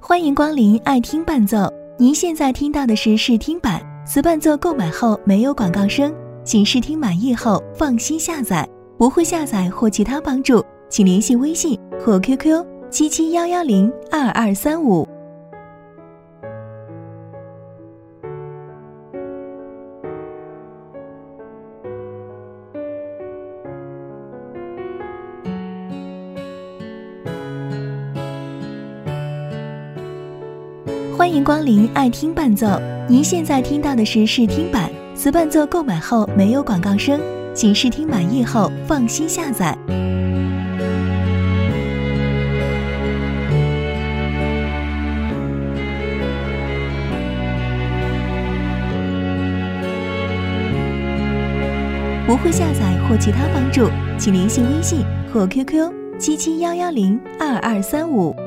欢迎光临爱听伴奏，您现在听到的是试听版，此伴奏购买后没有广告声，请试听满意后放心下载，不会下载或其他帮助，请联系微信或 QQ 7711022235。欢迎光临爱听伴奏，您现在听到的是试听版，此伴奏购买后没有广告声，请试听满意后放心下载。不会下载或其他帮助，请联系微信或 QQ 7711022235。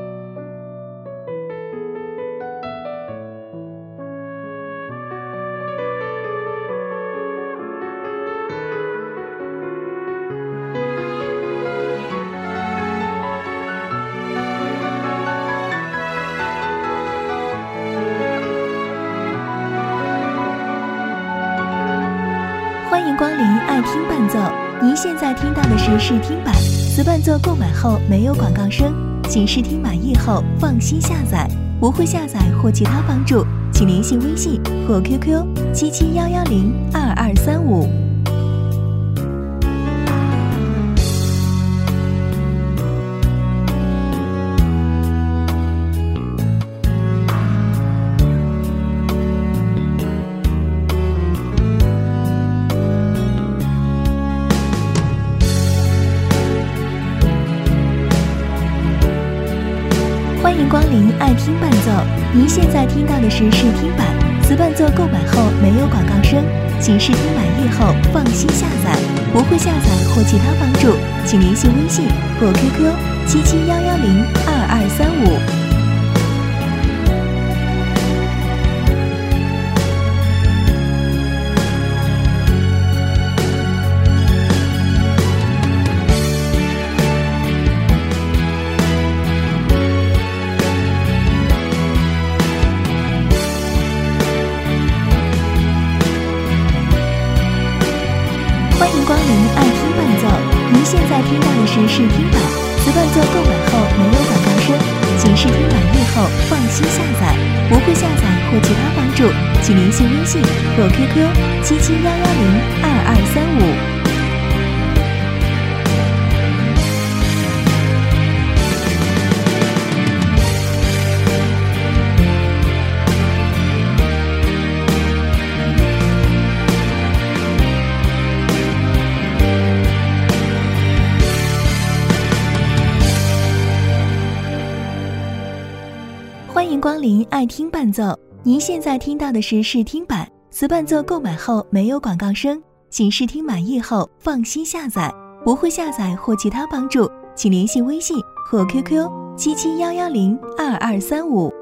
欢迎光临爱听伴奏，您现在听到的是试听版，此伴奏购买后没有广告声，请试听满意后放心下载，不会下载或其他帮助，请联系微信或 QQ 7711022235。欢迎光临爱听伴奏，您现在听到的是试听版，此伴奏购买后没有广告声，请试听满意后放心下载，不会下载或其他帮助，请联系微信或 QQ 7711022235。欢迎光临爱听伴奏，您现在听到的是试听版，此伴奏购买后没有广告声，请试听满意后放心下载，不会下载或其他帮助，请联系微信或 QQ 7711022235。欢迎光临爱听伴奏，您现在听到的是试听版，此伴奏购买后没有广告声，请试听满意后放心下载，不会下载或其他帮助，请联系微信或 QQ 7711022235。